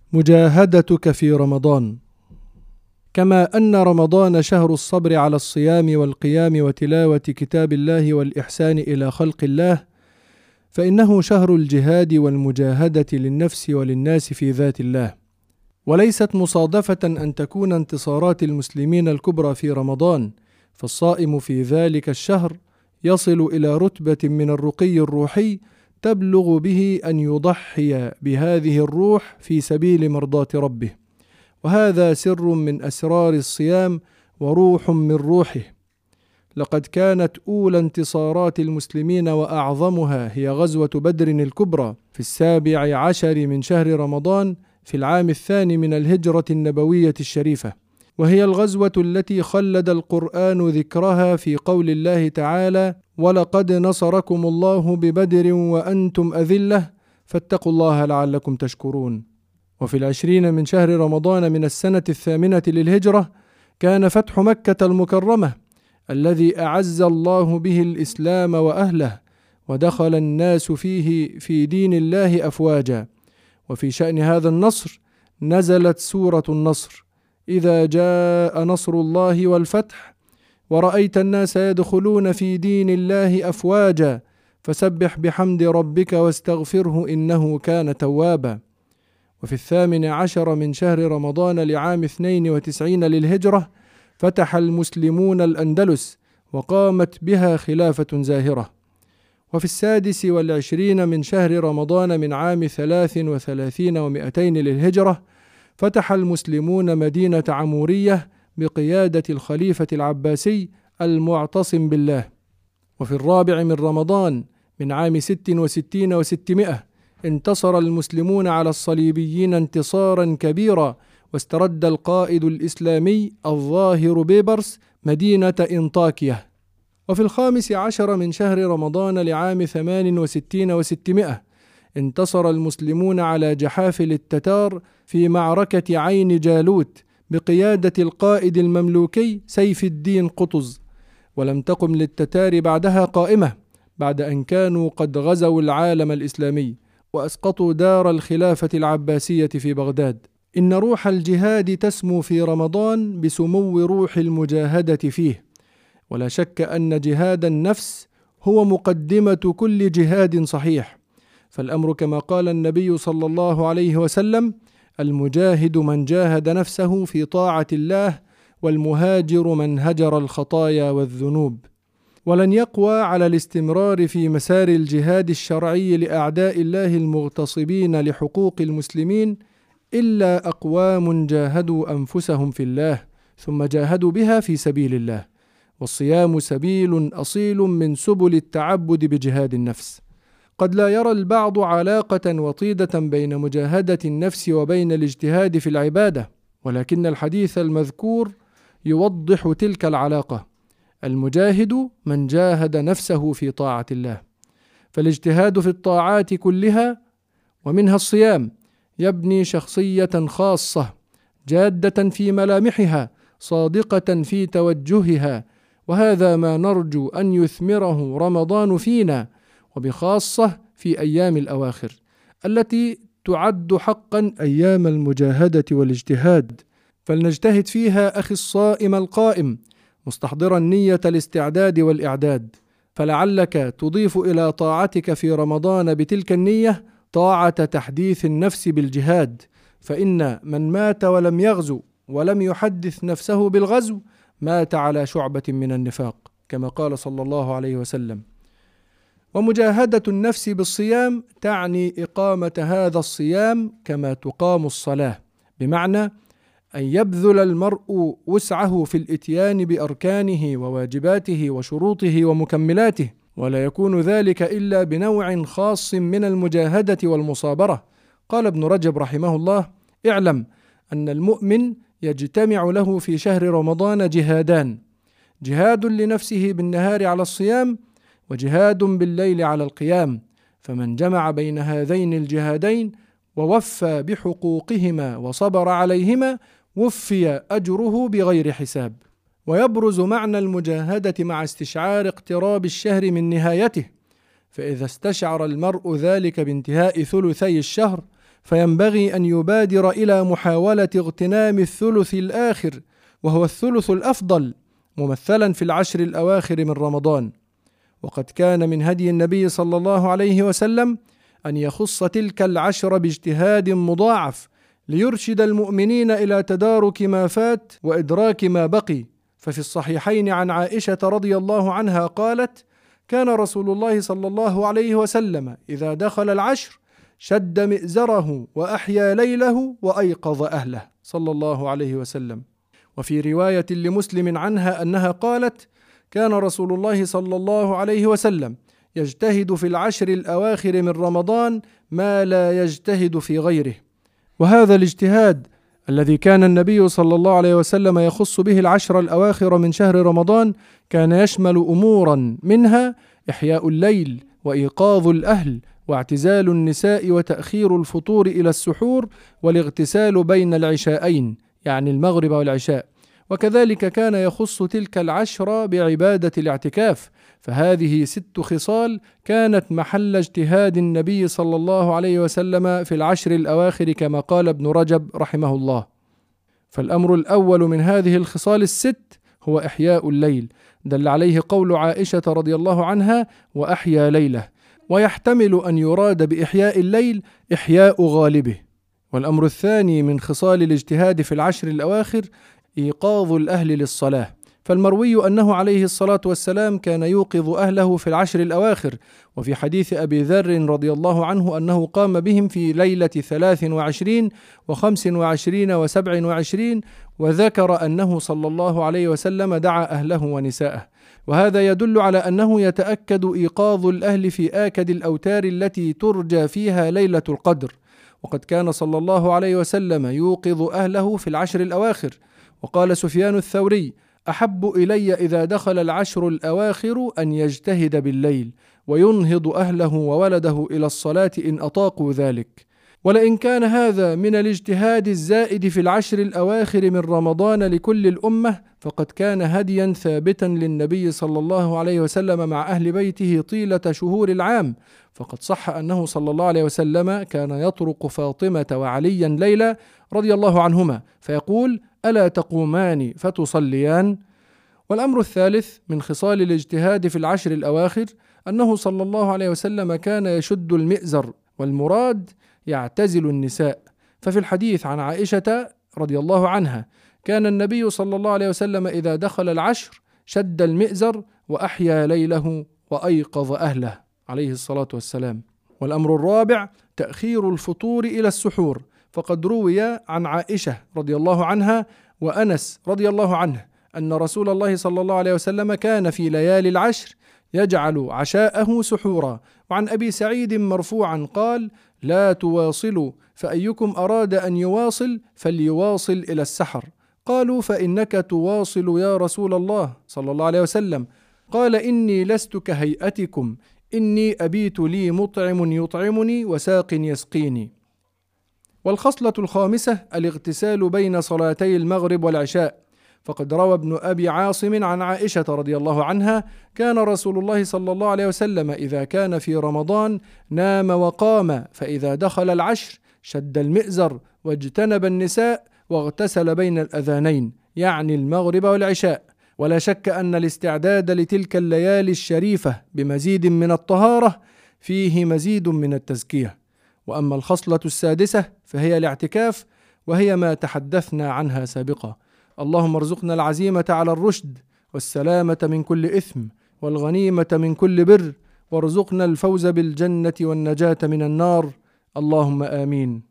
مجاهدتك في رمضان. كما أن رمضان شهر الصبر على الصيام والقيام وتلاوة كتاب الله والإحسان إلى خلق الله، فإنه شهر الجهاد والمجاهدة للنفس وللناس في ذات الله. وليست مصادفة أن تكون انتصارات المسلمين الكبرى في رمضان، فالصائم في ذلك الشهر يصل إلى رتبة من الرقي الروحي تبلغ به أن يضحي بهذه الروح في سبيل مرضاة ربه، وهذا سر من أسرار الصيام وروح من روحه. لقد كانت أولى انتصارات المسلمين وأعظمها هي غزوة بدر الكبرى في 17 من شهر رمضان في العام 2 من الهجرة النبوية الشريفة، وهي الغزوة التي خلد القرآن ذكرها في قول الله تعالى: ولقد نصركم الله ببدر وأنتم أذلة فاتقوا الله لعلكم تشكرون. وفي 20 من شهر رمضان من السنة 8 للهجرة كان فتح مكة المكرمة الذي أعز الله به الإسلام وأهله، ودخل الناس فيه في دين الله أفواجا. وفي شأن هذا النصر نزلت سورة النصر: إذا جاء نصر الله والفتح ورأيت الناس يدخلون في دين الله أفواجا فسبح بحمد ربك واستغفره إنه كان توابا. وفي 18 من شهر رمضان لعام 92 للهجرة فتح المسلمون الأندلس وقامت بها خلافة زاهرة. وفي 26 من شهر رمضان من عام 33 و200 للهجرة فتح المسلمون مدينة عمورية بقيادة الخليفة العباسي المعتصم بالله. وفي 4 من رمضان من عام 66 و600 انتصر المسلمون على الصليبيين انتصارا كبيرا، واسترد القائد الإسلامي الظاهر بيبرس مدينة إنطاكية. وفي 15 من شهر رمضان لعام 68 و600 انتصر المسلمون على جحافل التتار في معركة عين جالوت بقيادة القائد المملوكي سيف الدين قطز، ولم تقم للتتار بعدها قائمة بعد أن كانوا قد غزوا العالم الإسلامي وأسقطوا دار الخلافة العباسية في بغداد. إن روح الجهاد تسمو في رمضان بسمو روح المجاهدة فيه، ولا شك أن جهاد النفس هو مقدمة كل جهاد صحيح، فالأمر كما قال النبي صلى الله عليه وسلم: المجاهد من جاهد نفسه في طاعة الله، والمهاجر من هجر الخطايا والذنوب. ولن يقوى على الاستمرار في مسار الجهاد الشرعي لأعداء الله المغتصبين لحقوق المسلمين إلا أقوام جاهدوا أنفسهم في الله ثم جاهدوا بها في سبيل الله، والصيام سبيل أصيل من سبل التعبد بجهاد النفس. قد لا يرى البعض علاقة وطيدة بين مجاهدة النفس وبين الاجتهاد في العبادة، ولكن الحديث المذكور يوضح تلك العلاقة. المجاهد من جاهد نفسه في طاعة الله، فالاجتهاد في الطاعات كلها ومنها الصيام يبني شخصية خاصة جادة في ملامحها صادقة في توجهها، وهذا ما نرجو أن يثمره رمضان فينا، وبخاصة في أيام الأواخر التي تعد حقا أيام المجاهدة والاجتهاد، فلنجتهد فيها أخي الصائم القائم مستحضرا نية الاستعداد والإعداد، فلعلك تضيف إلى طاعتك في رمضان بتلك النية طاعة تحديث النفس بالجهاد، فإن من مات ولم يغزو ولم يحدث نفسه بالغزو مات على شعبة من النفاق، كما قال صلى الله عليه وسلم. ومجاهدة النفس بالصيام تعني إقامة هذا الصيام كما تقام الصلاة، بمعنى أن يبذل المرء وسعه في الإتيان بأركانه وواجباته وشروطه ومكملاته، ولا يكون ذلك إلا بنوع خاص من المجاهدة والمصابرة. قال ابن رجب رحمه الله: اعلم أن المؤمن يجتمع له في شهر رمضان جهادان: جهاد لنفسه بالنهار على الصيام، وجهاد بالليل على القيام، فمن جمع بين هذين الجهادين ووفى بحقوقهما وصبر عليهما وفي أجره بغير حساب. ويبرز معنى المجاهدة مع استشعار اقتراب الشهر من نهايته، فإذا استشعر المرء ذلك بانتهاء ثلثي الشهر فينبغي أن يبادر إلى محاولة اغتنام الثلث الآخر، وهو الثلث الأفضل، ممثلا في العشر الأواخر من رمضان. وقد كان من هدي النبي صلى الله عليه وسلم أن يخص تلك العشر باجتهاد مضاعف ليرشد المؤمنين إلى تدارك ما فات وإدراك ما بقي. ففي الصحيحين عن عائشة رضي الله عنها قالت: كان رسول الله صلى الله عليه وسلم إذا دخل العشر شد مئزره وأحيا ليله وأيقظ أهله صلى الله عليه وسلم. وفي رواية لمسلم عنها أنها قالت: كان رسول الله صلى الله عليه وسلم يجتهد في العشر الأواخر من رمضان ما لا يجتهد في غيره. وهذا الاجتهاد الذي كان النبي صلى الله عليه وسلم يخص به العشر الأواخر من شهر رمضان كان يشمل أمورا، منها إحياء الليل وإيقاظ الأهل واعتزال النساء وتأخير الفطور إلى السحور والاغتسال بين العشاءين، يعني المغرب والعشاء. وكذلك كان يخص تلك العشر بعبادة الاعتكاف، فهذه 6 خصال كانت محل اجتهاد النبي صلى الله عليه وسلم في العشر الأواخر كما قال ابن رجب رحمه الله. فالأمر الأول من هذه الخصال 6 هو إحياء الليل، دل عليه قول عائشة رضي الله عنها: وأحيا ليله، ويحتمل أن يراد بإحياء الليل إحياء غالبه. والأمر الثاني من خصال الاجتهاد في العشر الأواخر إيقاظ الأهل للصلاة، فالمروي أنه عليه الصلاة والسلام كان يوقظ أهله في العشر الأواخر. وفي حديث أبي ذر رضي الله عنه أنه قام بهم في ليلة 23 و25 و27، وذكر أنه صلى الله عليه وسلم دعا أهله ونساءه. وهذا يدل على أنه يتأكد إيقاظ الأهل في آكد الأوتار التي ترجى فيها ليلة القدر. وقد كان صلى الله عليه وسلم يوقظ أهله في العشر الأواخر. وقال سفيان الثوري: أحب إلي إذا دخل العشر الأواخر أن يجتهد بالليل وينهض أهله وولده إلى الصلاة إن أطاقوا ذلك. ولئن كان هذا من الاجتهاد الزائد في العشر الأواخر من رمضان لكل الأمة، فقد كان هديا ثابتا للنبي صلى الله عليه وسلم مع أهل بيته طيلة شهور العام. فقد صح أنه صلى الله عليه وسلم كان يطرق فاطمة وعليا ليلى رضي الله عنهما فيقول: ألا تقومان فتصليان؟ والأمر الثالث من خصال الاجتهاد في العشر الأواخر أنه صلى الله عليه وسلم كان يشد المئزر، والمراد يعتزل النساء. ففي الحديث عن عائشة رضي الله عنها: كان النبي صلى الله عليه وسلم إذا دخل العشر شد المئزر وأحيا ليله وأيقظ أهله عليه الصلاة والسلام. والأمر الرابع تأخير الفطور إلى السحور، فقد روي عن عائشة رضي الله عنها وأنس رضي الله عنه أن رسول الله صلى الله عليه وسلم كان في ليالي العشر يجعل عشاءه سحورا. وعن أبي سعيد مرفوعا قال: لا تواصلوا، فأيكم أراد أن يواصل فليواصل إلى السحر. قالوا: فإنك تواصل يا رسول الله صلى الله عليه وسلم. قال: إني لست كهيئتكم، إني أبيت لي مطعم يطعمني وساق يسقيني. والخصلة الخامسة الاغتسال بين صلاتي المغرب والعشاء، فقد روى ابن أبي عاصم عن عائشة رضي الله عنها: كان رسول الله صلى الله عليه وسلم إذا كان في رمضان نام وقام، فإذا دخل العشر شد المئزر واجتنب النساء واغتسل بين الأذانين، يعني المغرب والعشاء. ولا شك أن الاستعداد لتلك الليالي الشريفة بمزيد من الطهارة فيه مزيد من التزكية. وأما الخصلة السادسة فهي الاعتكاف، وهي ما تحدثنا عنها سابقا. اللهم ارزقنا العزيمة على الرشد والسلامة من كل إثم والغنيمة من كل بر، وارزقنا الفوز بالجنة والنجاة من النار، اللهم آمين.